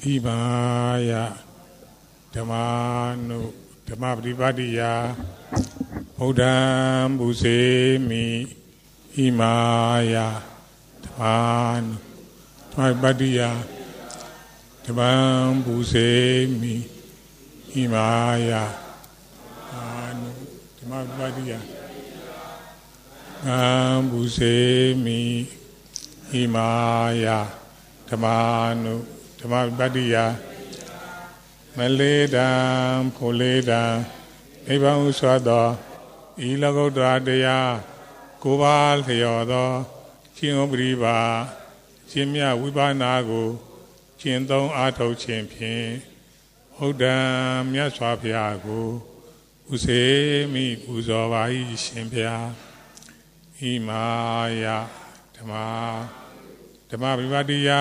Imaya Dhamanu Dhammapripadiya Buddham Busemi Imaya Dhamanu Dhammapripadiya Dhammam Busemi Imaya Dhamanu Dhammapripadiya Dhammam Busemi Imaya Dhammanu Dhammapripadiya Maledam Poledam Nibbam Swado Ilagodradaya Kubal Theodo Chingobriba Chimya Wibanago Chindong Ato Champion Hodam Yaswapiago Usemi Uzovai Shimpia Imaya Dhammapripadiya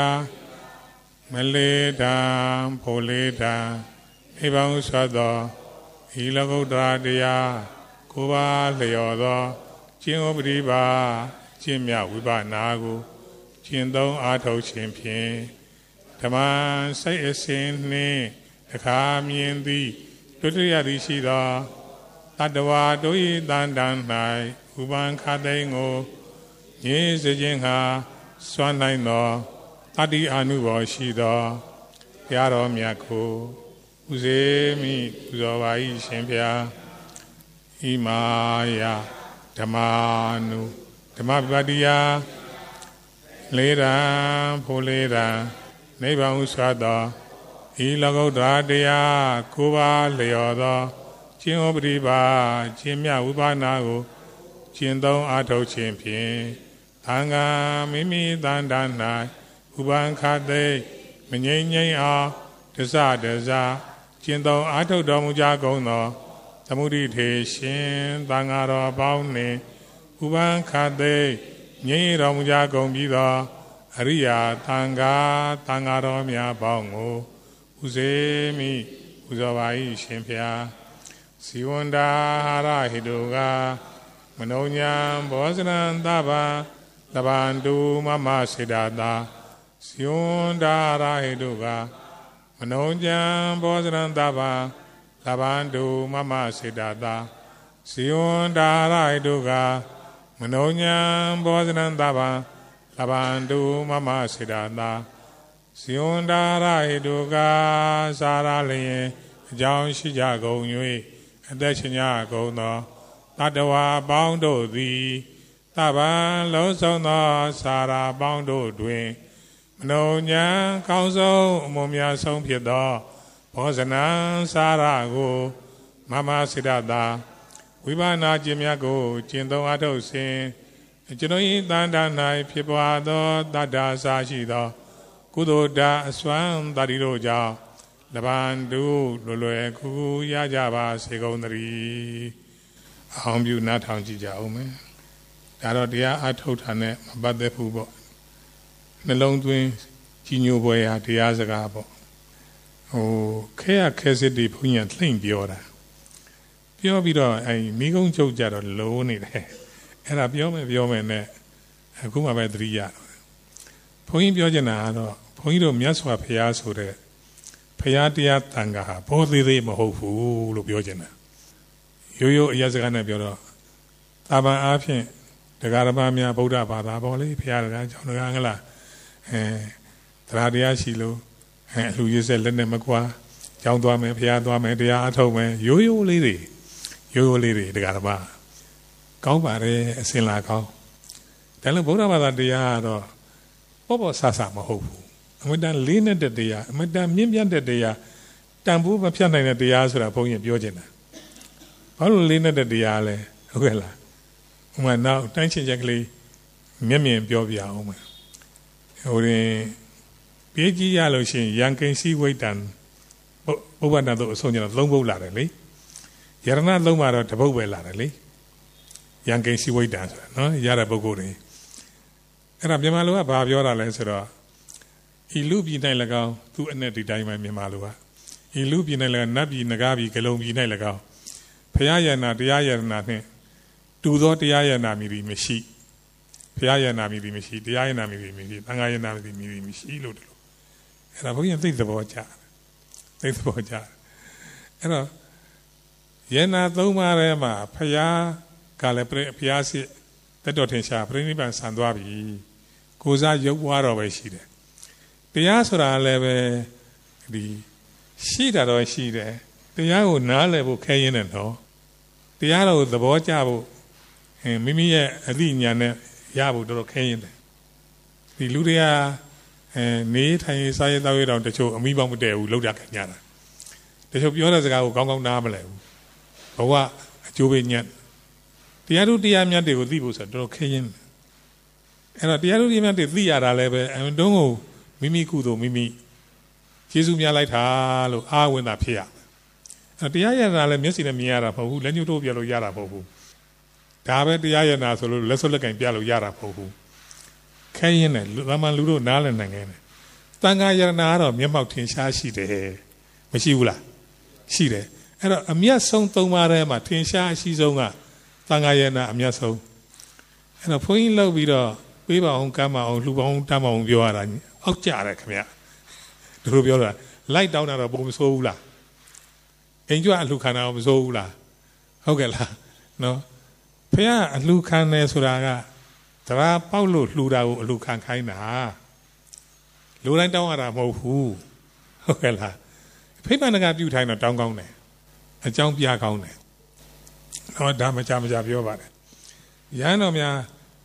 Maledam Poledam Nibbam Swado Ilagodradaya Kubal Theodo Chingobriba Chimya Wibanago Chindong Ato Champion Dhaman Sai Asin Takhamyendi Tutriyadi Shida Tadawa Doi Dandan Nai Uban Kadaingo Ye Sejinha Swanai No Tadi Anubo Shida Yaro Miyako Uzemi Uzawai Shimpia Imaya Dhammanu Dhammapripadiya Ledam Poledam Nibbam Swado Ilagodradaya Kubal Theodo Chingobriba Chimya Wibanago Chindong Ato Champion Thanga Mimi Dandanai Uban Kade Manyay Desa Chindong Ato Domujagono Tamudi Teshin Thangaro Baune Uban Kade Nyay Romujagon Bido Ariya Thangaro Mya Bongo Uzemi Uzawai Shimpia Siwanda Hara Hiduga Manonyam Bosanan Daba Dabandu Mama Siddhata Siwanda Hara Hiduga Manonyam Bosanan Daba Dabandu Mama Siddhata Siwanda Hara Hiduga Manonyam Bosanan Daba Dabandu Mama Siddhata Siwanda Hara Hiduga Saralaye Jang Shija Gonyue Adachanya Gono Tadawa Baundo Di Taban Losono Sara Baundo Dwin Manonya Kauso Mumya Songpyedo Bosanan Sarago Mama Siddhata Wibana Jimyago Chindong Ato Sin Jinoi Dandanai Pipado Dada Sashido Kudoda Swan Dadiroja Labandu Lulue Kugu Yajaba Secondary Ambu Natanjija Ome Darodia Atotane Bade Pubo Nelong Twin Chinu Boya Diazagabo O Kea Kesidi Punyan Tling Biora Pio Bido a Migon Jojaro Lone Era Biome Akuma Bedria Point Biojanado Point of Miaswa Piasure Payatia Tangaha Bodhi Mahofu Lubiojana Yoyo Yazagana Bioro Taba Apian the Garabamia Boda Bada Boli Piara Jonangala Tradia Shilo who is a Lene Macua John Dwame Piaduame Dia Atome Yoyo Lady the Garaba Kaubare Sinlako Tell Boda Bada Dia Bobo Sasa Mahofu Madame Lina de Dia Madame Mimian de Dia Tambu Piana de Diazra Ponya Biogena Paul Lina de Diale Uella Uma now tension Jackly Mimian Biobia Oma Ori Pigi Yaloshin Yankin Sea Waitan Obanado Sonia Lombo Larely Yarna Lomaro Tabobe Larely Yankin Sea Waitan no Yara Bogori Era Bimalua Babiora Lancera Ilubi Nailago, 2 and 90 diamond Mimalua. Ilubi Naila Nabi Nagabi Kalombi Nailago. Payana Diana 2 dot Diana Miri Mishi. Piana Miri Mishi, Diana Miri Mishi, Angayana Miri Mishi, အဲ့ဒါဘုန်းကြီးသိသဘောကျသိသဘောကျအဲ့တော့ယန္နာသုံးပါးထဲမှာဖရာကလည်းဖရာရှိတတော်ထင်ရှားပြိဋိဘံဆံသွားပြီကိုစားရုပ်ွားတော့ပဲရှိတယ်တရားဆိုတာလည်းပဲဒီရှိတာတော့ရှိတယ်တရားကိုနားလည်ဖို့ခဲရင်းနဲ့တော့တရားတော်ကိုသဘောကျဖို့မိမိရဲ့အသိဉာဏ်နဲ့ရဖို့တော်တော်ခဲရင်းတယ်ဒီလူတွေကနေထိုင်စားရတော့ရတော့တချို့အမိပေါင်းမတည့်ဘူးလောက်တာခင်ဗျာတချို့ပြောတဲ့စကားကိုကောင်းကောင်းနားမလဲဘူးဘဝအကျိုးပေးညက်တရားတို့တရားမြတ်တွေကိုသိဖို့ဆိုတော့တော်တော်ခဲရင်းအဲ့တော့တရားတို့တရားမြတ်တွေသိရတာလည်းပဲအမှန်တုံးကိုမိမိကုသိုလ်မိမိကျေးဇူးများလိုက်တာလို့အာဝိန္ဒဖြစ်ရအဲ့တရားရတာလည်းမျက်စိနဲ့မြင်ရတာမဟုတ်ဘူးလက်ညှိုးထိုးပြလို့ရတာမဟုတ်ဘူးဒါပဲတရားရတာဆိုလို့လက်စွပ်လက်ကင်ပြလို့ရတာမဟုတ်ဘူးခဲရင်းနဲ့လူမှန်လူတို့နားလည်နိုင်ခဲ့တယ်တန်ခါရဏကတော့မျက်မှောက်ထင်ရှားရှိတယ်မရှိဘူးလားရှိတယ်အဲ့တော့အမျက်ဆုံးသုံးပါးထဲမှာထင်ရှားအရှိဆုံးကတန်ခါရဏအမျက်ဆုံးအဲ့တော့ဘုန်းကြီးလှုပ်ပြီးတော့ပေးပါအောင်ကမ်းပါအောင်လှူပါအောင်တမ်းပါအောင်ပြောရတာအောက်ကြတယ်ခင်ဗျတို့လိုပြောတာလိုက်တောင်းတာတော့ပုံမဆိုးဘူးလားအိမ်ကျွတ်အလှခံတာမဆိုးဘူးလားဟုတ်ကဲ့လားနော်ဖះအလှခံတယ်ဆိုတာကတရားပေါက်လို့လှူတာကိုအလှခံခိုင်းတာလူတိုင်းတောင်းရတာမဟုတ်ဘူးဟုတ်ကဲ့လားဖိမှန်တကပြုထိုင်းတော့တောင်းကောင်းတယ်အကြောင်းပြကောင်းတယ်တော့ဒါမကြပြောပါတယ်ရဟန်းတော်များ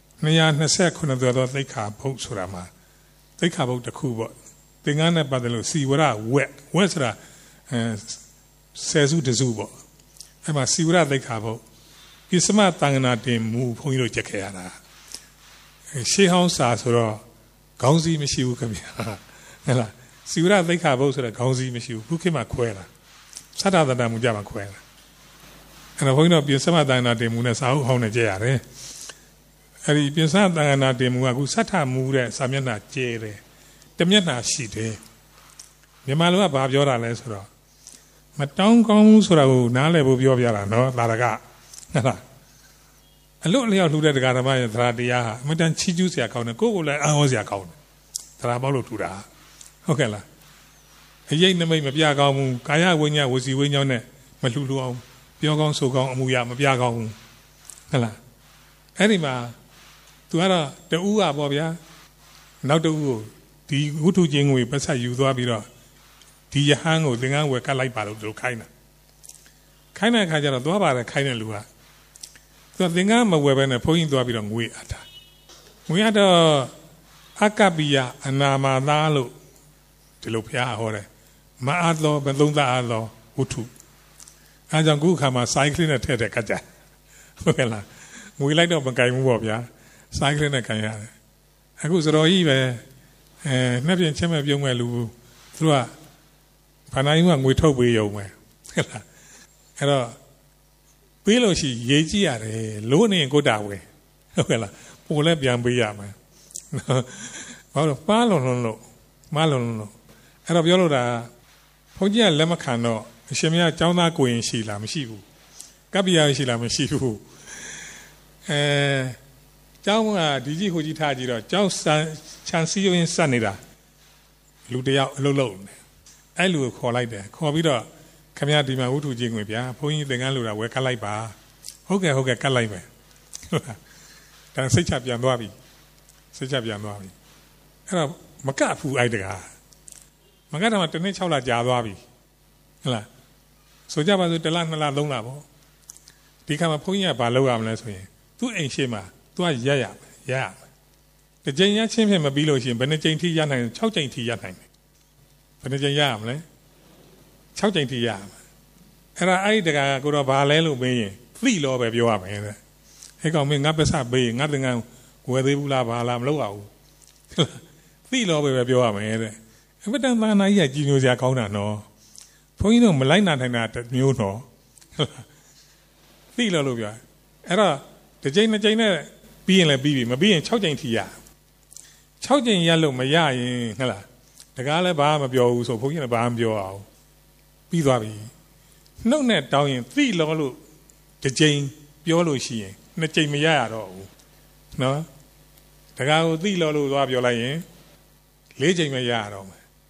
229သွယ်သောသိက္ခာပုဒ်ဆိုတာမှာသိက္ခာပုဒ်တစ်ခုပေါ့သင်္ကန်းနဲ့ပတ်သက်လို့စီဝရဝက်ဆိုတာဆယ်စုတစုပေါ့အဲ့မှာစီဝရသိက္ခာပုဒ်ဣစမတန်ခနာတင်မူဘုန်းကြီးတို့ကြက်ခဲ့ရတာရှေးဟောင်းစာဆိုတော့ခေါင်းစည်းမရှိဘူးခင်ဗျာဟုတ်လားစီဝရသိက္ခာပုဒ်ဆိုတော့ခေါင်းစည်းမရှိဘူးခုခေတ်မှာခွဲတာသတ္တတတမူကြမှာခွဲတာအဲ့တော့ဘုန်းကြီးတို့ဣစမတန်ခနာတင်မူနဲ့စာအုပ်ဟောင်းနဲ့ကြက်ရတယ်အဲ့ဒီပြင်စတန်ခနာတင်မူကအခုစဋ္ဌမူတဲ့စာမျက်နှာကျဲတယ်တမျက်နှာရှိတယ်မြန်မာလိုကဘာပြောတာလဲဆိုတော့မတောင်းကောင်းဘူးဆိုတာကိုနားလည်ဖို့ပြောပြတာနော်သာရကဟုတ်လားအလို့လျောက်လှူတဲ့တရားဓမ္မရဲ့သရတရားဟာအမှန်တန်ချီးကျူးစရာကောင်းတယ်ကိုယ့်ကိုယ်လည်းအာဟောစရာကောင်းတယ်သရပေါက်လို့ထူတာဟုတ်ကဲ့လားအရေးနမိတ်မပြကောင်းဘူးကာယဝိညာဉ်ဝစီဝိညာဉ်နဲ့မလှူလို့အောင်ပြောကောင်းဆိုကောင်းအမှုရမပြကောင်းဘူးဟုတ်လားအဲ့ဒီမှာသူကတော့တူကပေါ့ဗျာနောက်တူကိုဒီဝတ္ထုချင်းကိုပတ်ဆက်ယူသွားပြီးတော့ဒီယဟန်ကိုသင်္ကန်းဝယ်ကတ်လိုက်ပါလို့သူခိုင်းတဲ့အခါကျတော့သွားပါတယ်ခိုင်းတဲ့လူကသူသင်္ကန်းမဝယ်ဘဲနဲ့ဘုန်းကြီးသွားပြီးတော့ငွေအပ်တာငွေအပ်တော့အကပ္ပိယအနာမသာလို့ဒီလိုဘုရားဟောတယ်မအားသောဘသုံးသာအားသောဝတ္ထုအဲကြောင့်ခုခါမှာစိုင်းကလေးနဲ့ထည့်တဲ့ကတ်ကြဟုတ်ကဲ့လားငွေလိုက်တော့မကင်ဘူးပေါ့ဗျာစိုင်းကလေးနဲ့ကင်ရတယ်အခုစတော်ကြီးပဲနှစ်ပြင်ချင်းမဲ့ပြုံးမဲ့လူသူကဘာနိုင်မှငွေထုတ်ပေးရုံပဲဟုတ်လားအဲ့တော့ပေးလို့ရှိရေးကြည့်ရတယ်လို့နေကိုတာဝယ်ဟုတ်ကဲ့လားပို့လဲပြန်ပေးရမယ်ဘာလို့ပါလုံးလို့မလုံးလို့အဲ့တော့ပြောလို့တာဘုန်းကြီးကလက်မခံတော့အရှင်မရကျောင်းသားကိုရင်ရှိလားမရှိဘူးကပ္ပိယရှိလားမရှိဘူးကျောင်းကဒီကြီးဟိုကြီးထားကြည့်တော့ကျောင်းချန်စီယိုရင်စက်နေတာလူတယောက်အလုပ်လုပ်နေအဲ့လူကိုခေါ်လိုက်တယ်ခေါ်ပြီးတော့ခင်ဗျားဒီမှာဝတ္ထုချင်းဝင်ဗျာဘုန်းကြီးသင်္ကန်းလိုတာဝယ်ကတ်လိုက်ပါဟုတ်ကဲ့ကတ်လိုက်မယ်ဒါစိတ်ချပြန်သွားပြီအဲ့တော့မကတ်ဘူးအဲ့တကားမကတ်တော့တစ်နှစ်6လကြာသွားပြီဟုတ်လားဆိုကြပါစို့1လ2လ3လပေါ့ဒီခါမှာဘုန်းကြီးကဘာလုပ်ရမလဲဆိုရင်သူ့အိမ်ရှိမှာသူကရက်ရမယ်တစ်ကြိမ်ရချင်းဖြင့်မပြီးလို့ရှိရင်ဘယ်နှကြိမ်ထိရနိုင်6ကြိမ်ထိရနိုင်တယ်ဘယ်နှကြိမ်ရမလဲ6ကြိမ်ထိရမယ်အဲ့ဒါအဲ့ဒီတကားကိုတော့ဘာလဲလို့မေးရင်သိလို့ပဲပြောရမယ်တဲ့အဲ့ကောင်မင်းငါပစ္စပေးငါသင်္ကန်းဝယ်သေးဘူးလားဘာလားမလုပ်ရဘူးသိလို့ပဲပြောရမယ်တဲ့အမတန်သာနာကြီးကကြီးညိုစရာကောင်းတာနော်ဘုန်းကြီးတို့မလိုက်နိုင်တာမျိုးနော်သိလို့ပြောအဲ့တော့တစ်ကြိမ်နှစ်ကြိမ်နဲ့ပြီးရင်လည်းပြီးပြီမပြီးရင်6ကြိမ်ထိရ6ကြိမ်ရလို့မရရင်ဟုတ်လားတကားလည်းဘာမှမပြောဘူးဆိုဘုန်းကြီးလည်းဘာမှမပြောအောင်ပြီးသွားပြီနှုတ်နဲ့တောင်းရင်သိလို့တစ်ကြိမ်ပြောလို့ရှိရင်နှစ်ကြိမ်မရရတော့ဘူးနော်တကားကိုသိလို့သွားပြောလိုက်ရင်4ကြိမ်မရရတော့မယ်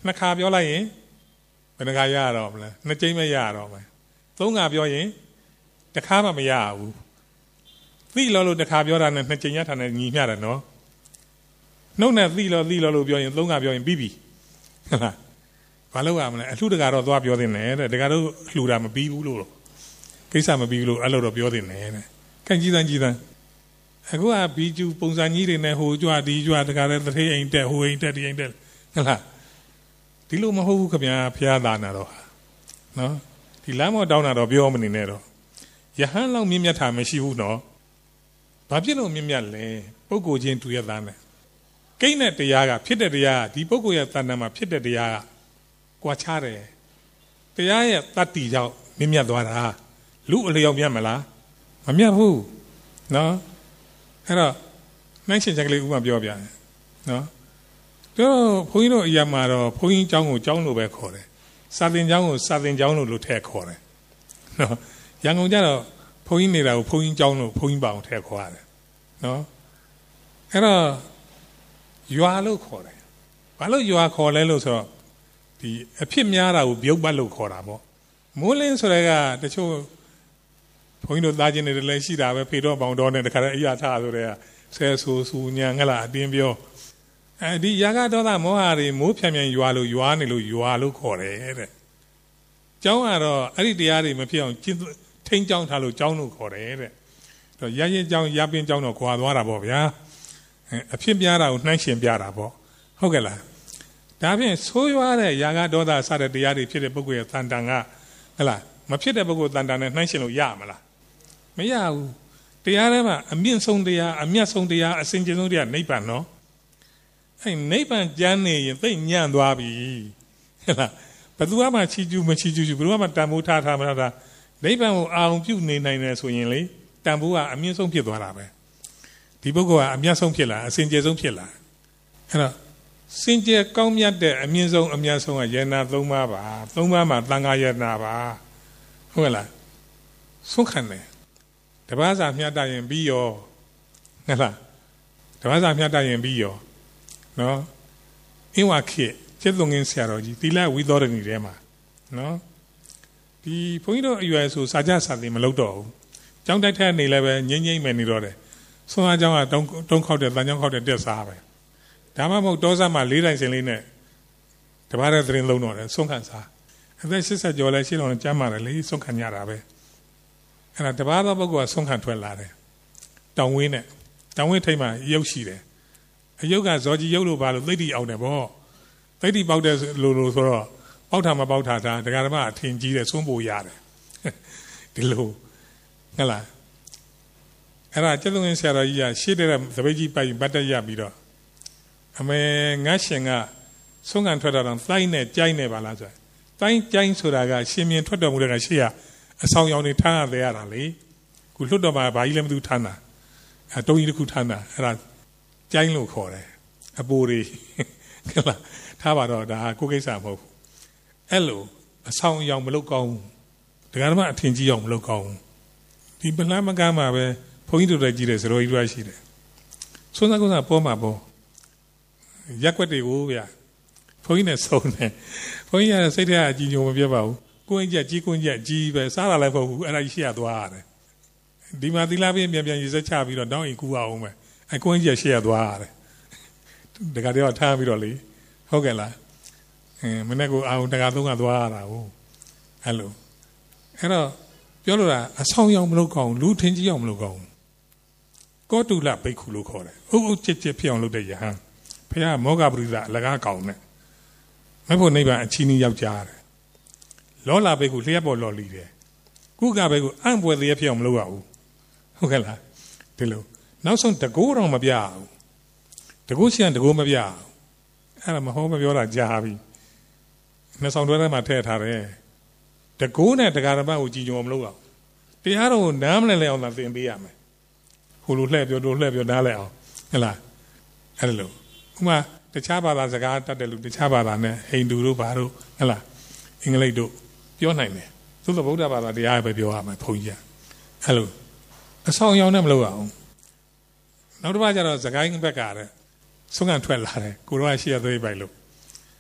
နှစ်ခါပြောလိုက်ရင်ဘယ်နှခါရတော့မလဲနှစ်ကြိမ်မရတော့မယ်သုံးခါပြောရင်တစ်ခါမှမရဘူးသိလို့တစ်ခါပြောတာနဲ့နှစ်ကြိမ်ရထားတယ်ညီမျှတယ်နော်နှုတ်နဲ့သိလို့ပြောရင်သုံးခါပြောရင်ပြီးပြီဟုတ်လားဘာလို့ရမလဲအလှတကာတော့သွားပြောတင်တယ်တဲ့တကာတော့လှူတာမပြီးဘူးလို့ကိစ္စမပြီးဘူးလို့အဲ့လိုတော့ပြောတင်တယ်တဲ့ခိုင်ကြီးစမ်းအခုကဘီကျူပုံစံကြီးတွေနဲ့ဟိုကြွဒီကြွတကာလည်းတစ်ထိအိမ်တက်ဟိုအိမ်တက်ဒီအိမ်တက်ဟုတ်လားဒီလိုမဟုတ်ဘူးခင်ဗျာဖျားသားနာတော့နော်ဒီလမ်းမောတောင်းတာတော့ပြောမနေနဲ့တော့ယဟန်လောက်မြင့်မြတ်တာမရှိဘူးနော်ဘာဖြစ်လို့မြင့်မြတ်လဲပုဂ္ဂိုလ်ချင်းတူရသားနဲ့ကိန်းတဲ့တရားကဖြစ်တဲ့တရားကဒီပုဂ္ဂိုလ်ရဲ့တဏ္ဍာမှာဖြစ်တဲ့တရားကကွာခြားတယ်တရားရဲ့တတ္တိကြောင့်မြင့်မြတ်သွားတာလူအလျောက်မြတ်မလားမမြတ်ဘူးနော်အဲ့တော့နိုင်ရှင်ချက်ကလေးဥပမာပြောပြတယ်နော်တို့ဘုန်းကြီးတို့အရာမှာတော့ဘုန်းကြီးကျောင်းကိုကျောင်းလို့ပဲခေါ်တယ်စာသင်ကျောင်းကိုစာသင်ကျောင်းလို့ထည့်ခေါ်တယ်နော်ရန်ကုန်ကျတော့ဘုန်းကြီးနေတာကိုဘုန်းကြီးကျောင်းလို့ဘုန်းကြီးပါအောင်ထည့်ခေါ်ရတယ်နော်အဲ့တော့ရွာလို့ခေါ်တယ်ဘာလို့ရွာခေါ်လဲလို့ဆိုတော့ဒီအဖြစ်များတာကိုပြုတ်ပတ်လို့ခေါ်တာပေါ့မိုးလင်းဆိုတဲ့ကတချို့ဘုန်းကြီးတို့သားချင်းတွေလည်းရှိတာပဲဖေတော့ပေါင်တော့နဲ့တခါတည်းအရာထားဆိုတဲ့ဆဲဆူဆူညာငလားအတင်းပြောဒီယာကဒေါသမောဟတွေမိုးဖြံဖြံရွာလို့ရွာနေလို့ရွာလို့ခေါ်တယ်တဲ့ကျောင်းကတော့အဲ့ဒီတရားတွေမဖြစ်အောင်ထိန်းကျောင်းထားလို့ကျောင်းလို့ခေါ်တယ်တဲ့တော့ရရင်ကျောင်းရပင်းကျောင်းတော့ခွာသွားတာပေါ့ဗျာအဖြစ်ပြတာကိုနှိုင်းရှင်ပြတာပေါ့ဟုတ်ကဲ့လားဒါဖြင့်ဆိုးရွားတဲ့ယာကဒေါသစတဲ့တရားတွေဖြစ်တဲ့ပုဂ္ဂိုလ်ရဲ့တန်တန်ကဟဲ့လားမဖြစ်တဲ့ပုဂ္ဂိုလ်တန်တန်နဲ့နှိုင်းရှင်လို့ရမလားမရဘူးတရားထဲမှာအမြင့်ဆုံးတရားအမြတ်ဆုံးတရားအစဉ်ကျင်ဆုံးတရားနိဗ္ဗာန်နော်အဲ့နိဗ္ဗာန်ကျမ်းနေရင်သိညံ့သွားပြီဟဲ့လားဘယ်သူမှချီကျူးမချီကျူးဘယ်သူမှတန်ဖိုးထားမထားတာနိဗ္ဗာန်ကိုအာရုံပြုနေနိုင်တယ်ဆိုရင်လေတန်ဖိုးကအမြင့်ဆုံးဖြစ်သွားတာပဲဒီပုဂ္ဂိုလ်ကအမြတ်ဆုံးဖြစ်လာအစဉ်ကျင်ဆုံးဖြစ်လာအဲ့တော့စင်ကြယ်ကောင်းမြတ်တဲ့အမြင့်ဆုံးအမြတ်ဆုံးကယန္နာ၃ပါးပါ၃ပါးမှာသံဃာယန္နာပါဟုတ်ကဲ့လားဆုံးခံတယ်တပတ်စာမြတ်တရင်ပြီးရောဟုတ်လားတပတ်စာမြတ်တရင်ပြီးရောနော်အင်းဝခေကျက်သွန်ငင်းဆရာတော်ကြီးသီလဝိသောရဏီထဲမှာနော်ဒီဘုန်းကြီးတို့အရွယ်ဆိုစာကြစာသင်မလုပ်တော့ဘူးကျောင်းတိုက်ထက်နေလည်းပဲငိမ့်ငိမ့်မယ်နေတော့တယ်ဆွမ်းအားကျောင်းကတုံးခောက်တဲ့တန်ကျောင်းခောက်တဲ့တက်စားပဲဒါမှမဟုတ်တောစားမှာ၄တိုင်စင်လေးနဲ့တပတ်တဲ့သတင်းလုံးတော့တယ်ဆုံးခံစားအသက်80ကျော်လဲရှင်းတော့ကျမ်းမာတယ်လေဆုံးခံရတာပဲအဲ့ဒါတပတ်သောပုဂ္ဂိုလ်ကဆုံးခံထွက်လာတယ်တောင်ဝင်းနဲ့တောင်ဝင်းထိပ်မှာရုပ်ရှိတယ်အယုတ်ကဇော်ကြီးရုပ်လို့ပါလို့သိတိအောင်တယ်ဗောသိတိပေါက်တဲ့လို့ဆိုတော့ပေါက်တာမပေါက်တာဒါဒကာဓမ္မအထင်ကြီးတဲ့ဆုံးပိုရတယ်ဒီလိုဟုတ်လားအဲ့ဒါကျက်သွင်းဆရာတော်ကြီးကရှေ့တဲ့သပိတ်ကြီးပိုက်ပတ်တက်ရပြီးတော့အမေငါရှင်ကဆုံးခံထွက်တာတော့တိုင်းနဲ့ကြိုင်းနဲ့ပါလားဆိုတိုင်းကြိုင်းဆိုတာကရှင်မြင်ထွက်တော်မူတဲ့ကရှေ့ကအဆောင်ရောင်တွေထမ်းရတာလေခုလွတ်တော်မှာဘာကြီးလည်းမသိထမ်းတာအဲတုံးကြီးတစ်ခုထမ်းတာအဲ့ဒါကြိုင်းလို့ခေါ်တယ်အပိုးတွေဟုတ်လားထားပါတော့ဒါကိုကိစ္စမဟုတ်ဘူးအဲ့လိုအဆောင်ရောင်မလုပ်ကောင်းဘူးဒကာဓမ္မအထင်ကြီးအောင်မလုပ်ကောင်းဘူးဒီပလမ်းမကမ်းမှာပဲဘုန်းကြီးတို့လည်းကြည့်တယ်ဇရောကြီးတို့ရှိတယ်ဆွမ်းစားကုန်းစားပေါ်မှာပေါ်ရက်ွက်တွေကိုဗျာဘုန်းကြီးနဲ့ဆုံးတယ်ဘုန်းကြီးကစိတ်ထဲအကြည်ညိုမပြတ်ပါဘူးကိုင်းကြီးကိုင်းကြီးပဲစားတာလည်းမဟုတ်ဘူးအဲ့ဒါကြီးရှေ့ရသွားရတယ်ဒီမှာသီလပြင်းပြန်ရေစက်ချပြီးတော့တောင်းရင်ကူအောင်ပဲအဲ့ကိုင်းကြီးရှေ့ရသွားရတယ်တခါတည်းကထားပြီးတော့လေဟုတ်ကဲ့လားမနေ့ကအောင်တခါသုံးကသွားရတာဟုတ်အဲ့လိုအဲ့တော့ပြောလို့တာအဆောင်ရောက်မလုပ်ကောင်းလူထင်ကြီးအောင်မလုပ်ကောင်းကောတုလဘိက္ခုလို့ခေါ်တယ်အုပ်ချစ်ဖြစ်အောင်လုပ်တဲ့ယဟန်ဖခင်မောဂပရိသအလကားကောင်းနဲ့မဖို့နိဗ္ဗာန်အချီးနှီးယောက်ျားတယ်လောလာဘိက္ခုလျှက်ပေါ်လော်လီတယ်ကုကဘိက္ခုအံ့ပွေသေးဖြစ်အောင်မလုပ်ရဘူးဟုတ်ကဲ့လားဒီလိုနောက်ဆုံးတကိုးတော့မပြဘူးတကိုးရှိရင်တကိုးမပြဘူးအဲ့ဒါမဟုတ်မပြောတာကြားပြီနှစ်ဆောင်တွဲထဲမှာထည့်ထားတယ်တကိုးနဲ့တက္ကရာမကိုကြည်ညိုမလို့အောင်တရားတော်ကိုနားမလဲအောင်သာသင်ပေးရမယ်ဟိုလိုလှည့်ပြောတို့လှည့်ပြောနားလဲအောင်ဟဲ့လားအဲ့လိုဥမာတခြားဘာသာစကားတတ်တဲ့လူတခြားဘာသာနဲ့ဟိန္ဒူတို့ဘာတို့ဟဲ့လားအင်္ဂလိပ်တို့ပြောနိုင်တယ်သို့သောဗုဒ္ဓဘာသာတရားပဲပြောရမယ်ဘုန်းကြီးကအဲ့လိုအဆောင်ရောင်နဲ့မလို့အောင်နောက်တစ်ပတ်ကျတော့စကိုင်းဘက်ကတဲ့ဆုံးခံထွက်လာတယ်ကိုတော့ရှေ့ရသွေးပိုက်လို့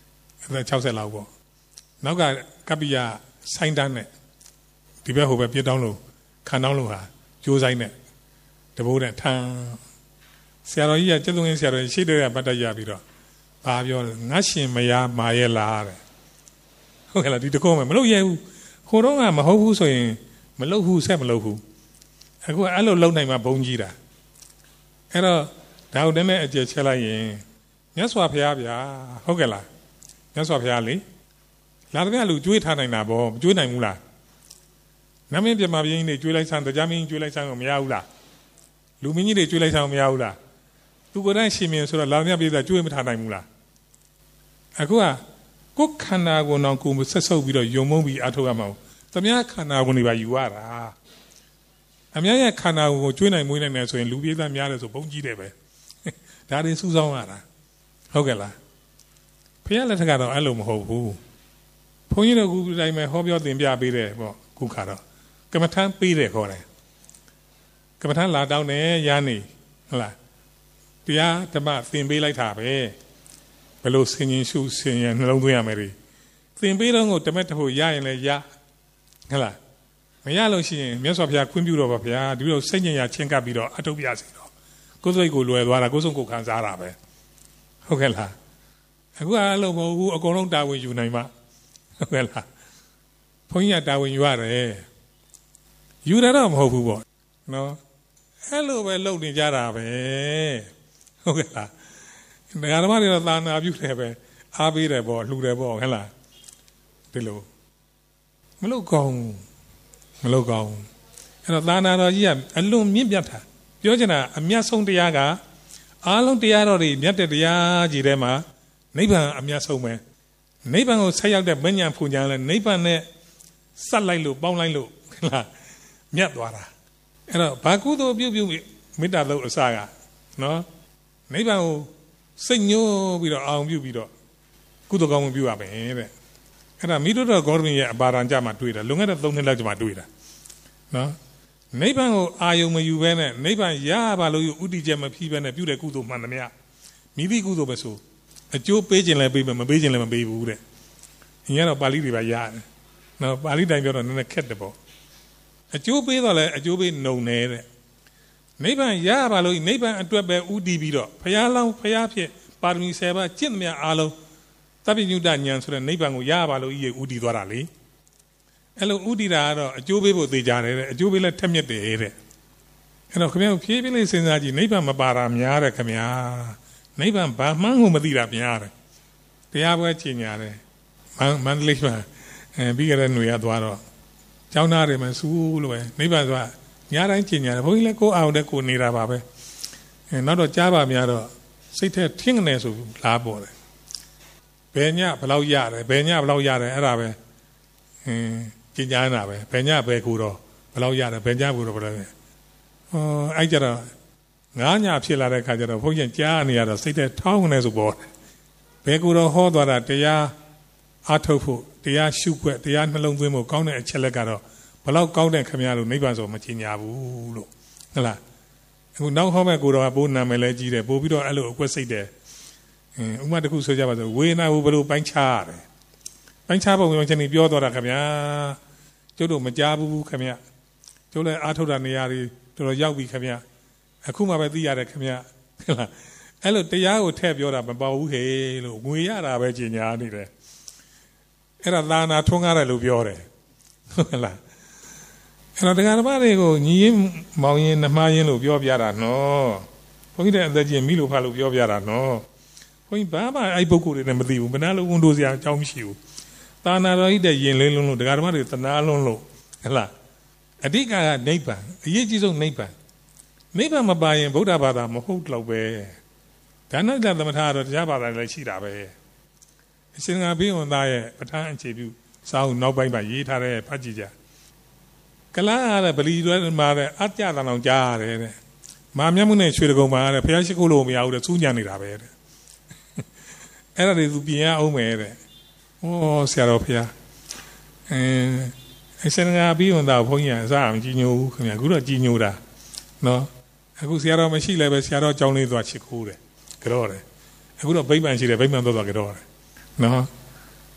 60လောက်ပေါ့နောက်ကကပ္ပိယဆိုင်းတန်းနဲ့ဒီဘက်ဟိုဘက်ပြစ်တောင်းလို့ခံတောင်းလို့ဟာကြိုးဆိုင်နဲ့တဘိုးနဲ့ထမ်းဆရာတော်ကြီးကကျက်သွင်းဆရာတော်ကြီးရှိတဲ့ဗတ်တရပြီးတော့ဘာပြောလဲငါရှင်မယားမာရဲ့လားတဲ့ဟုတ်ကဲ့လားဒီတကောမလုပ်ရဘူးဟိုတော့ကမဟုတ်ဘူးဆိုရင်မလုပ်ဘူးဆက်မလုပ်ဘူးအခုအဲ့လိုလုပ်နိုင်မှဘုံကြီးတာအဲ့တော့ဒါဟုတ်တယ်မဲ့အကျယ်ချက်လိုက်ရင်မြတ်စွာဘုရားဗျာဟုတ်ကဲ့လားမြတ်စွာဘုရားလေလာတဲ့လူကျွေးထားနိုင်တာဗောမကျွေးနိုင်ဘူးလားနမင်းပြမပြင်းကြီးတွေကျွေးလိုက်ဆန်းတရားမင်းကျွေးလိုက်ဆန်းကိုမရဘူးလားလူမင်းကြီးတွေကျွေးလိုက်ဆန်းမရဘူးလားသူကိုယ်တိုင်ရှင်မြင်ဆိုတော့လာတဲ့ပြည်သားကျွေးမထားနိုင်ဘူးလားအခုကကိုယ်ခန္ဓာကိုယ်တော့ကိုယ်ဆက်ဆုပ်ပြီးတော့ယုံမုန်းပြီးအထောက်ရမှာ။တမန်ခန္ဓာကိုယ်တွေပါယူရတာ။အများရဲ့ခန္ဓာကိုယ်ကိုကျွေးနိုင်မွေးနိုင်တယ်ဆိုရင်လူပြည်သားများတယ်ဆိုဘုံကြီးတယ်ပဲ။ဒါတွေစူးစောင်းရတာ။ဟုတ်ကဲ့လား။ဖခင်လက်ထက်ကတော့အဲ့လိုမဟုတ်ဘူး။ဘုန်းကြီးတို့ခုတိုင်းမှာဟောပြောသင်ပြပေးတယ်ပေါ့ခုခါတော့ကမ္မထမ်းပေးတယ်ခေါ်တယ်။ကမ္မထမ်းလာတောင်းတယ်ရနေဟုတ်လား။တရားဓမ္မသင်ပေးလိုက်တာပဲ။ဘယ်လိုဆင်ញင်ရှုဆင်ញင်နှလုံးသွင်းရမယ်လေသင်ပေးတော့ကိုတမက်တဖို့ရရင်လည်းရဟုတ်လားမရလို့ရှိရင်မြတ်စွာဘုရားခွင့်ပြုတော့ပါဗျာဒီလိုစိတ်ညင်ရချင်းကပ်ပြီးတော့အတုပ်ပြစီတော့ကိုယ်စိတ်ကိုလွယ်သွားတာကိုယ်ဆုံးကိုခံစားတာပဲဟုတ်ကဲ့လားအခုအဲ့လိုမဟုတ်ဘူးအကုန်လုံးတာဝန်ယူနိုင်မှဟုတ်ကဲ့လားဘုန်းကြီးကတာဝန်ယူရတယ်ယူရတော့မဟုတ်ဘူးပေါ့နော်အဲ့လိုပဲလုပ်နေကြတာပဲဟုတ်ကဲ့လားဒကာဓမ္မတွေတော့သာနာပြုတယ်ပဲအားပေးတယ်ပေါ့လှူတယ်ပေါ့ဟဲ့လားဒီလိုမလုပ်ကောင်းမလုပ်ကောင်းအဲ့တော့သာနာတော်ကြီးကအလွန်မြင့်မြတ်တာပြောချင်တာအမြတ်ဆုံးတရားကအားလုံးတရားတော်တွေမြတ်တဲ့တရားကြီးထဲမှာနိဗ္ဗာန်အမြတ်ဆုံးပဲနိဗ္ဗာန်ကိုဆက်ရောက်တဲ့မဉ္ဇဉ်ဖူညာလဲနိဗ္ဗာန်နဲ့ဆက်လိုက်လို့ပေါင်းလိုက်လို့ဟဲ့လားမြတ်သွားတာအဲ့တော့ဘာကုသိုလ်ပြုမေတ္တာလုပ်အစကနော်နိဗ္ဗာန်ကိုစိတ်ညှိုးပြီးတော့အောင်ပြုပြီးတော့ကုသိုလ်ကောင်းမှုပြုရမယ်တဲ့အဲ့ဒါမိတို့တော်ဂေါတမင်းရဲ့အပါဒံကြမှာတွေ့တာလွန်ခဲ့တဲ့3နှစ်လောက်ကြမှာတွေ့တာနော်နိဗ္ဗာန်ကိုအာယုံမယူဘဲနဲ့နိဗ္ဗာန်ရပါလို့ဥတည်ချက်မဖြီးဘဲနဲ့ပြုတဲ့ကုသိုလ်မှန်သမျှမိသည့်ကုသိုလ်ပဲဆိုအကျိုးပေးခြင်းလည်းပေးမယ်မပေးခြင်းလည်းမပေးဘူးတဲ့။ညီကတော့ပါဠိတွေပါရတယ်။နော်ပါဠိတိုင်းပြောတော့နည်းနည်းခက်တယ်ပေါ့။အကျိုးပေးတော့လည်းအကျိုးပေးနှုံနေတဲ့။နိဗ္ဗာန်ရပါလို့နိဗ္ဗာန်အတွက်ပဲဥတည်ပြီးတော့ဘုရားလောင်းဘုရားဖြစ်ပါရမီ7ပါးကျင့်သမျှအားလုံးသဗ္ဗညုတဉာဏ်ဆိုတဲ့နိဗ္ဗာန်ကိုရပါလို့ဤဥတည်သွားတာလေ။အဲ့လိုဥတည်တာကတော့အကျိုးပေးဖို့သေချာတယ်တဲ့အကျိုးပေးလည်းထက်မြက်တယ်တဲ့။အဲ့တော့ခင်ဗျားဖြည်းဖြည်းလေးစဉ်းစားကြည့်နိဗ္ဗာန်မပါတာများတယ်ခင်ဗျာ။နိဗ္ဗာန်ဘာမှန်းကိုမသိတာများတယ်တရားပွဲချင်ညာတယ်မန္တလေးမှာပြီးကြတဲ့ຫນွေရသွားတော့ကျောင်းသားတွေမှာစူးလို့ပဲနိဗ္ဗာန်ဆိုတာညာတိုင်းချင်ညာတယ်ဘုန်းကြီးလည်းကိုယ်အောင်တဲ့ကိုနေတာပါပဲနောက်တော့ကြားပါများတော့စိတ်ထဲထင်းနေဆိုလားပေါ်တယ်ဘယ်ညဘယ်လောက်ရတယ်ဘယ်ညဘယ်လောက်ရတယ်အဲ့ဒါပဲချင်ညာနေတာပဲဘယ်ညဘယ်ကူတော့ဘယ်လောက်ရတယ်ဘယ်ညဘူးတော့ဘယ်လောက်အဲ့ကြတော့9ညဖြစ်လာတဲ့ခါကျတော့ဘုန်းကြီးကြားနေရတော့စိတ်ထဲထောင်းနေဆိုပေါ်တယ်ဘယ်ကူတော့ဟောသွားတာတရားအားထုတ်ဖို့တရားရှုွက်တရားနှလုံးသွင်းဖို့ကောင်းတဲ့အချက်လက်ကတော့ဘလောက်ကောင်းတဲ့ခမရလို့နိဗ္ဗာန်ဆိုမချင်ညာဘူးလို့ဟုတ်လားအခုနောက်ဟောမဲ့ကိုတော့ဘိုးနာမည်လဲကြီးတယ်ပို့ပြီးတော့အဲ့လိုအကွက်စိတ်တယ်ဥမာတစ်ခုဆိုကြပါစို့ဝေဒနာကိုဘယ်လိုပိုင်းခြားရတယ်ပိုင်းခြားပုံမျိုးချင်းပြောသွားတာခမရကျုပ်တို့မကြားဘူးခမရကျုပ်လည်းအားထုတ်တာနေရာတွေတော်တော်ရောက်ပြီခမရအခုမှပဲသိရတယ်ခင်ဗျဟုတ်လားအဲ့လိုတရားကိုထည့်ပြောတာမပေါ့ဘူးဟေးလို့ငွေရတာပဲကျင်ညာနေတယ်အဲ့ဒါသာနာထွန်းကားတယ်လို့ပြောတယ်ဟုတ်လားအဲ့တော့တရားဓမ္မတွေကိုညီရင်မောင်ရင်နှမရင်လို့ပြောပြတာနော်ဘုန်းကြီးတဲ့အသက်ကြီးမိလို့ဖတ်လို့ပြောပြတာနော်ဘုန်းကြီးဘာမှအဲ့ပုဂ္ဂိုလ်တွေနဲ့မသိဘူးဘယ်နှလုံးဝန်တိုးစရာအကြောင်းမရှိဘူးသာနာတော်ကြီးတဲ့ယင်လင်းလုံးလို့တရားဓမ္မတွေသနာလုံးလို့ဟုတ်လားအဓိကကနိဗ္ဗာန်အရေးကြီးဆုံးနိဗ္ဗာန်နိဗ္ဗာန်မပါရင်ဗုဒ္ဓဘာသာမဟုတ်တော့ပဲဒါနတသမထတော့တရားဘာသာလည်းရှိတာပဲအရှင်ငါဘိဝန္တာရဲ့ပဋ္ဌာန်းအခြေပြုစာအုပ်နောက်ပိုင်းမှာရေးထားတဲ့ဖတ်ကြည့်ကြကလားရတဲ့ဗလီတွေမှာတဲ့အကြတန်အောင်ကြားရတယ်တဲ့မာမျက်မှုနဲ့ရွှေတကုံမှာတဲ့ဘုရားရှိခိုးလို့မရဘူးတဲ့စူးညံနေတာပဲတဲ့အဲ့ဒါတွေသူပြင်ရအောင်မယ်တဲ့ဩဆရာတော်ဘုရားအရှင်ငါဘိဝန္တာဘုန်းကြီးကအစားမကြည်ညိုဘူးခင်ဗျအခုတော့ကြည်ညိုတာနော်အခုဆရာတော်မရှိလည်းပဲဆရာတော်ကြောင်းလေးသွားချစ်ခိုးတယ်ကြောတယ်အခုတော့ဗိမ္မာန်ရှိတယ်ဗိမ္မာန်သွားကြောတယ်နော်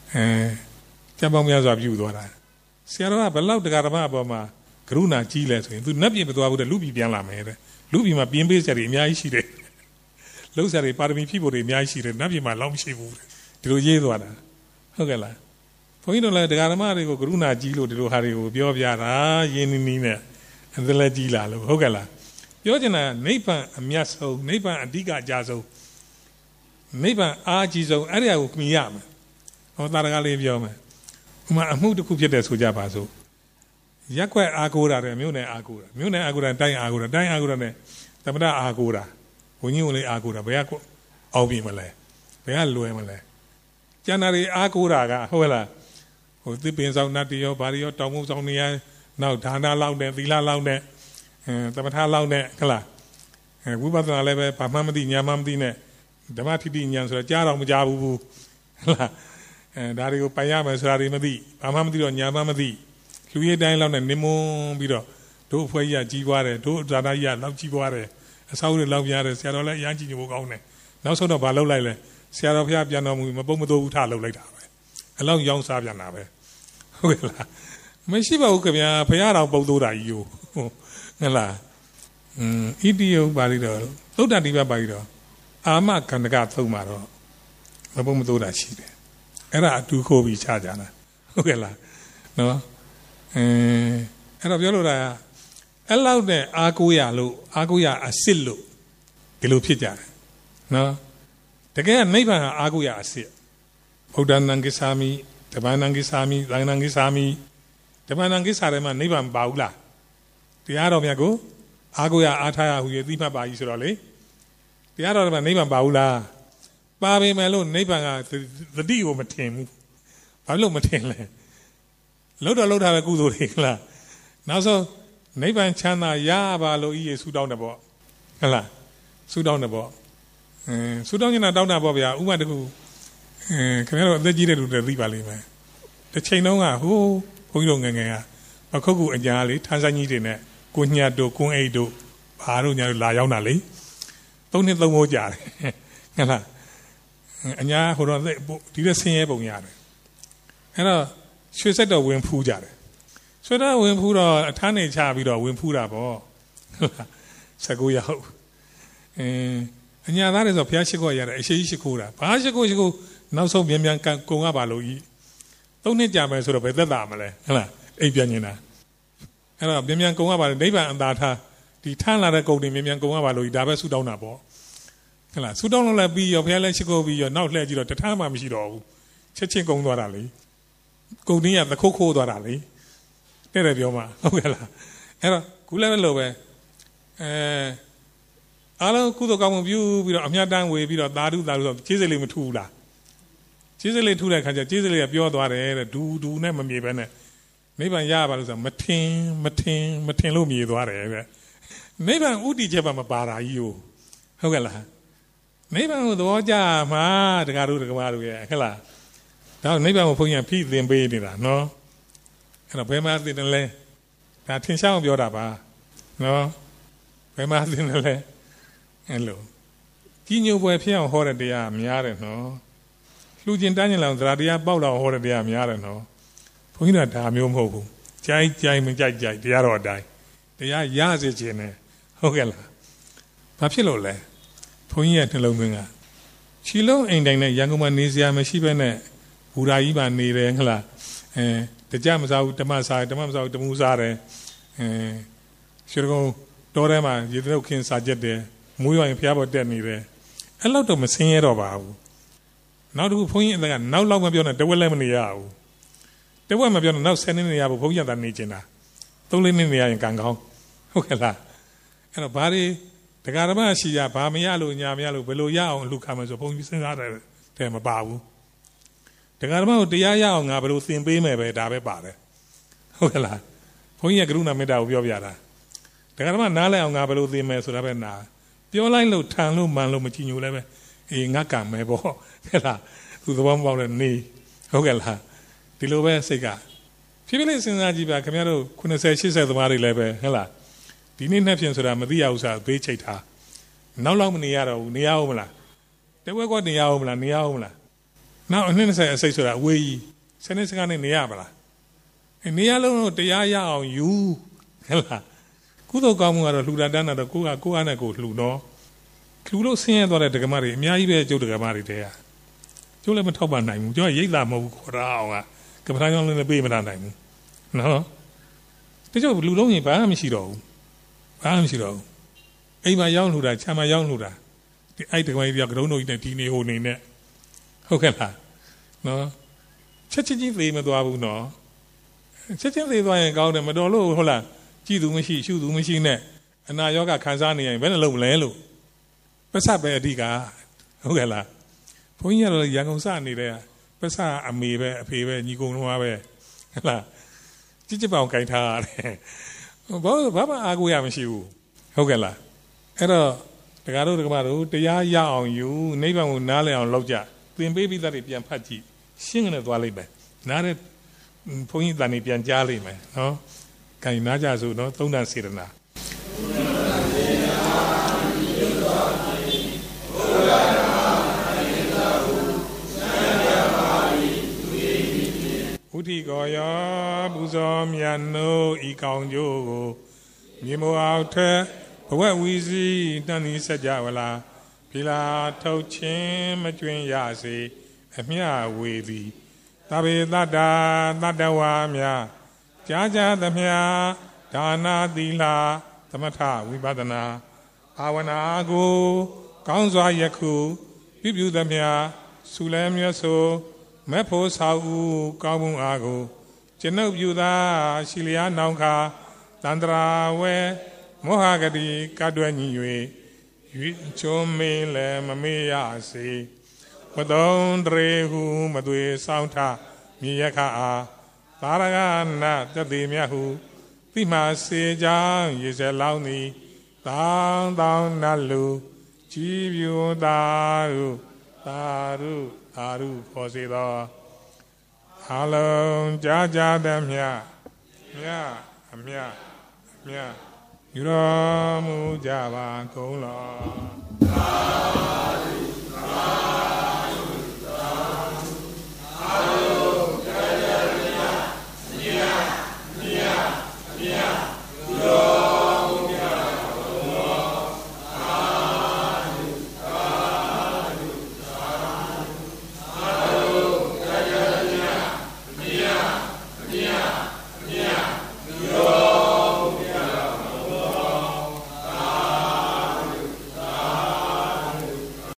ကြံပေါင်းများစွာပြုသွားတာဆရာတော်ကဘယ်လောက်တရားဓမ္မအပေါ်မှာကရုဏာကြီးလဲဆိုရင်သူနတ်ပြည်မသွားဘူးတဲ့လူပြည်ပြန်လာမယ်တဲ့လူပြည်မှာပြင်းပေးစရာတွေအများကြီးရှိတယ်လှုပ်စရာတွေပါရမီဖြည့်ဖို့တွေအများကြီးရှိတယ်နတ်ပြည်မှာလောက်မရှိဘူးဒီလိုရေးသွားတာဟုတ်ကဲ့လားဘုန်းကြီးတို့လည်းတရားဓမ္မတွေကိုကရုဏာကြီးလို့ဒီလိုဟာတွေကိုပြောပြတာယဉ်နီးနီးနဲ့အသလက်ကြီးလာလို့ဟုတ်ကဲ့လားပြောချင်တာနိဗ္ဗာန်အမြတ်ဆုံးနိဗ္ဗာန်အဓိကအကျဆုံးနိဗ္ဗာန်အားကြီးဆုံးအဲ့ဒါကိုမြင်ရမယ်ဟောတာရကလေးပြောမယ်ဥမာအမှုတစ်ခုဖြစ်တဲ့ဆိုကြပါစို့ရက်ွက်အားကိုးတာတဲ့မြို့နယ်အားကိုးတာမြို့နယ်အားကိုးတာတိုင်းအားကိုးတာတိုင်းအားကိုးတာနဲ့သမဏအားကိုးတာဘုန်းကြီးကလေးအားကိုးတာဘယ်ကအောင်ပြီမလဲဘယ်ကလွယ်မလဲကျန်တာတွေအားကိုးတာကဟုတ်လားဟိုသစ်ပင်ဆောင်နတ်တရောဗာရီရောတောင်မုံဆောင်နေရနောက်ဒါနလောက်နဲ့သီလလောက်နဲ့သမထလောက်နဲ့ဟုတ်လားဝိပဿနာလည်းပဲဘာမှမသိညာမှမသိနဲ့ဓမ္မထိတိညာဆိုတာကြားတော့မကြားဘူးဟုတ်လားဒါတွေကိုပိုင်ရမယ်ဆိုတာတွေမသိဘာမှမသိတော့ညာမှမသိလူရည်တိုင်းလောက်နဲ့နေမွန်းပြီးတော့တို့အဖွဲ့ကြီးကကြီးပွားတယ်တို့ဇာတာကြီးကလောက်ကြီးပွားတယ်အဆောက်အဦလောက်ပြားတယ်ဆရာတော်လည်းအရန်ကြီးညိုကောင်းတယ်နောက်ဆုံးတော့ဘာလုပ်လိုက်လဲဆရာတော်ဖျားပြန်တော်မူမပုတ်မတိုးဘူးထလုပ်လိုက်တာပဲအလောက်ရောင်းစားပြန်တာပဲဟုတ်ကဲ့လားမရှိပါဘူးခင်ဗျာဖျားတော်ပုတ်တိုးတာကြီးကိုဟုတ်လားဣတိယပါဠိတော်သုဒ္ဓတိပပါဠိတော်အာမခန္ဓကသုံးမှာတော့မပုတ်မတိုးတာရှိတယ်အဲ့ဒါအတူခိုးပြီးချကြတာဟုတ်ကဲ့လားနော်အဲ့တော့ပြောလို့တာအဲ့လောက်နဲ့အားကိုးရလို့အားကိုးရအစစ်လို့ဒီလိုဖြစ်ကြတယ်နော်တကယ်ကနိဗ္ဗာန်ဟာအားကိုးရအစစ်ဗုဒ္ဓနံကိသာမိဓမ္မနံကိသာမိသံဃနံကိသာမိဓမ္မနံကိသာတယ်မှာနိဗ္ဗာန်မပါဘူးလားတရားတော်မြတ်ကိုအားကိုးရအားထားရဟူ၍သိမှတ်ပါကြီးဆိုတော့လေတရားတော်မှာနိဗ္ဗာန်ပါဘူးလားပါပေမဲ့လို့နိဗ္ဗာန်ကသတိကိုမထင်ဘူးဘာလို့မထင်လဲလှုပ်တော့လှုပ်တာပဲကုသိုလ်တွေဟုတ်လားနောက်ဆုံးနိဗ္ဗာန်ချမ်းသာရပါလို့ဤဆူတောင်းတယ်ပေါ့ဟုတ်လားဆူတောင်းတယ်ပေါ့ဆူတောင်းနေတာတောင်းတာပေါ့ဗျာဥပမာတခုခင်ဗျားတို့အသက်ကြီးတဲ့လူတွေသိပါလိမ့်မယ်တစ်ချိန်လုံးကဟိုးဘုန်းကြီးတို့ငယ်ငယ်ကအခုခုအညာလေးထန်းဆိုင်ကြီးတွေနဲ့ကိုညတ်တို့ကိုအိတ်တို့ဘာတို့ညာတို့လာရောက်တာလေ3 နှစ် 3 မိုးကြာတယ်ဟုတ်လားအညာဟိုတော့ဒီလိုဆင်းရဲပုံရတယ်အဲ့တော့ရွှေစက်တော့ဝင်ဖူးကြတယ်ရွှေတော့ဝင်ဖူးတော့အထမ်းနေချပြီးတော့ဝင်ဖူးတာပေါ့19ရောက်အညာသားတွေဆိုဘုရားရှိခိုးရတယ်အရှိရှိခိုးတာဘာရှိခိုးနောက်ဆုံးမြန်ကုံရပါလို့ဤ3 နှစ်ကြာမယ်ဆိုတော့ဘယ်သက်သာမလဲဟုတ်လားအိပ်ပြန်နေတာအဲ့တော့မြန်ကုံရပါလို့နိဗ္ဗာန်အသာထားဒီထမ်းလာတဲ့ကုံတွေမြန်ကုံရပါလို့ဤဒါပဲဆူတောင်းတာပေါ့ဟုတ်လားဆူတောင်းလို့လည်းပြီးရောဘုရားလည်းရှိခိုးပြီးရောနောက်လှည့်ကြည့်တော့တထားမှမရှိတော့ဘူးချက်ချင်းကုံသွားတာလေကုံတင်းကသခုတ်ခိုးသွားတာလေတဲ့တယ်ပြောမှာဟုတ်ကဲ့လားအဲ့တော့ခုလည်းလို့ပဲအားလုံးကုသိုလ်ကောင်းမှုပြုပြီးတော့အမြတ်တမ်းဝေပြီးတော့သာဓုဆိုကျေးဇူးလေးမထူဘူးလားကျေးဇူးလေးထူတဲ့ခါကျကျေးဇူးလေးကပြောသွားတယ်တဲ့ဒူနဲ့မမြေပဲနဲ့နိဗ္ဗာန်ရပါလို့ဆိုမထင်လို့မြေသွားတယ်ပဲနိဗ္ဗာန်ဥတည်ချက်ပါမပါတာကြီးဟုတ်ကဲ့လားနိဗ္ဗာန်ကိုသဘောကျမှာတရားတို့ဓမ္မတို့ရဲ့ဟုတ်လားဒါနိဗ္ဗာန်ကိုဘုန်းကြီးကဖိသင်ပေးနေတာနော်အဲ့တော့ဘယ်မှာသင်တယ်လဲဒါထင်ရှားအောင်ပြောတာပါနော်ဘယ်မှာသင်တယ်လဲအဲ့လိုကြီးညိုပွဲဖြစ်အောင်ဟောတဲ့တရားများတယ်နော်လှူကျင်တန်းကျင်လောင်သရတရားပေါက်လောင်ဟောတဲ့တရားများတယ်နော်ဘုန်းကြီးကဒါမျိုးမဟုတ်ဘူးကြိုက်မကြိုက်တရားတော်အတိုင်းတရားရစေခြင်းနဲ့ဟုတ်ကဲ့လားဘာဖြစ်လို့လဲဘုန်းကြီးရဲ့နှလုံးသွင်းကခြေလုံးအိမ်တိုင်းနဲ့ရန်ကုန်မှာနေစရာမရှိဘဲနဲ့ဘူရာကြီးမှာနေတယ်ဟုတ်လားတကြမစားဘူးဓမ္မစားဓမ္မမစားဘူးတမှုစားတယ်ရွှေကုန်းတောထဲမှာရေတုပ်ခင်းစားချက်တယ်မွေးရရင်ဖျားပေါ်တက်နေတယ်အဲ့လောက်တော့မဆင်းရဲတော့ပါဘူးနောက်တစ်ခုဘုန်းကြီးအသက်ကနောက်လောက်မပြောနဲ့တဝက်လည်းမနေရဘူးတဝက်မပြောနဲ့နောက်10 နှစ်နေရဘူးဘုန်းကြီးကသာနေကျင်တာ3 နှစ်နေရရင်ကံကောင်းဟုတ်ကဲ့လားအဲ့တော့ဘာတွေတရားဓမ္မရှိရဘာမရလို့ညာမရလို့ဘယ်လိုရအောင်လူခံမယ်ဆိုဘုန်းကြီးစဉ်းစားတယ်တဲ့မပါဘူးတရားဓမ္မကိုတရားရအောင်ငါဘယ်လိုသင်ပေးမယ်ပဲဒါပဲပါတယ်ဟုတ်ကဲ့လားဘုန်းကြီးကကရုဏာမေတ္တာကိုပြောပြတာတရားဓမ္မနားလဲအောင်ငါဘယ်လိုသင်မယ်ဆိုတာပဲနာပြောလိုက်လို့ထန်လို့မှန်လို့မကြည်ညိုလဲပဲအေးငါကံမယ်ပေါ့ဟဲ့လားသူသဘောမပေါက်လဲနေဟုတ်ကဲ့လားဒီလိုပဲစိတ်ကဖြည်းဖြည်းလေးစဉ်းစားကြည့်ပါခင်ဗျားတို့90 80သမားတွေလည်းပဲဟဲ့လားဒီနေ့နဲ့ပြင်ဆိုတာမသိရဘူးဆိုတာဘေးချိတ်ထားနောက်လောက်မနေရတော့ဘူးနေရအောင်မလားတဝက်ကွက်နေရအောင်မလားနေရအောင်မလားနောက်အနှစ်20စိတ်ဆိုတာဝေးကြီးစနေစကားနဲ့နေရပါလားနေရလုံးတော့တရားရအောင်ယူဟဲ့လားကုသိုလ်ကောင်းမှုကတော့လှူတာတန်းတာတော့ကိုအားနဲ့ကိုလှူတော့လှူလို့ဆင်းရဲသွားတဲ့ဒကမတွေအများကြီးပဲကျုပ်ဒကမတွေတဲ့ကျုပ်လည်းမထောက်ပံ့နိုင်ဘူးကျုပ်ကရိတ်လာမဟုတ်ဘူးခေါ်တာအောင်ကပ္ပထာကြောင့်လည်းပေးမလာနိုင်ဘူးနော်တချို့လူလုံးရင်ဘာမှမရှိတော့ဘူးအိမ်မှာရောက်လှူတာခြံမှာရောက်လှူတာဒီအဲ့ဒကမကြီးကကတုံးတို့ကြီးနဲ့ဒီနေဟိုနေနဲ့ဟုတ်ကဲ့လားနော်ချက်ချင်းသေးမသွားဘူးနော်ချက်ချင်းသေးသွားရင်ကောင်းတယ်မတော်လို့ဟုတ်လားကြည်သူမရှိရှုသူမရှိနဲ့အနာရောဂါခံစားနေရင်ဘယ်နဲ့လုံးမလဲလို့ပစ္စပဲအဓိကဟုတ်ကဲ့လားဘုန်းကြီးကတော့ရန်ကုန်စနေတဲ့ပစ္စအမေပဲအဖေပဲညီကုံလုံးပဲဟုတ်လားကြည်ပေါင်ကြိုင်ထားရတယ်ဘာမှအားကိုးရမရှိဘူးဟုတ်ကဲ့လားအဲ့တော့တက္ကသိုလ်တက္ကမတို့တရားရအောင်ယူနိဗ္ဗာန်ကိုနားလည်အောင်လုပ်ကြသင်ပေးပြီးသားတွေပြန်ဖတ်ကြည့်ရှင်းကနေသွားလိမ့်မယ်နားတဲ့ဘုန်းကြီးတန်နေပြန်ကြားလိမ့်မယ်နော်ခိုင်နားကြစို့နော်သုံးတန်စေတနာဥတီကောယောပူဇော်မြတ်နိုးဤကောင်းကျိုးကိုမြေမောအောက်ထက်ဘဝဝီစီတန်သည်စကြဝဠာဖိလာထုတ်ခြင်းမကျွင်းရစေအမြဝေသည်သဗ္ဗေတ္တာတတ္တဝါများကြာသမျှဒါနာသီလသမထဝိပဿနာဘာဝနာကိုကောင်းစွာယခုပြုသမျှဆုလဲမြတ်ဆိုမဲ့ဖို့ဆောက်ဦးကောင်းမှုအားကိုကျွန်ုပ်ပြုသာရှိလျာနောင်ခါတန္တရာဝဲမောဟဂတိကတွယ်ညီ၍ချုံမင်းလည်းမမေ့ရစေမသုံးတရေဟုမသွေဆောင်ထမြေရခအားသာရကနာတတိမြတ်ဟုသိမှစေကြောင်းရေစဲလောင်းသည်တောင်းနတ်လူကြည်ပြူသာရုခေါ်စေသောအလုံးကြာသမျှအမြယူတော်မူကြပါကုန်လော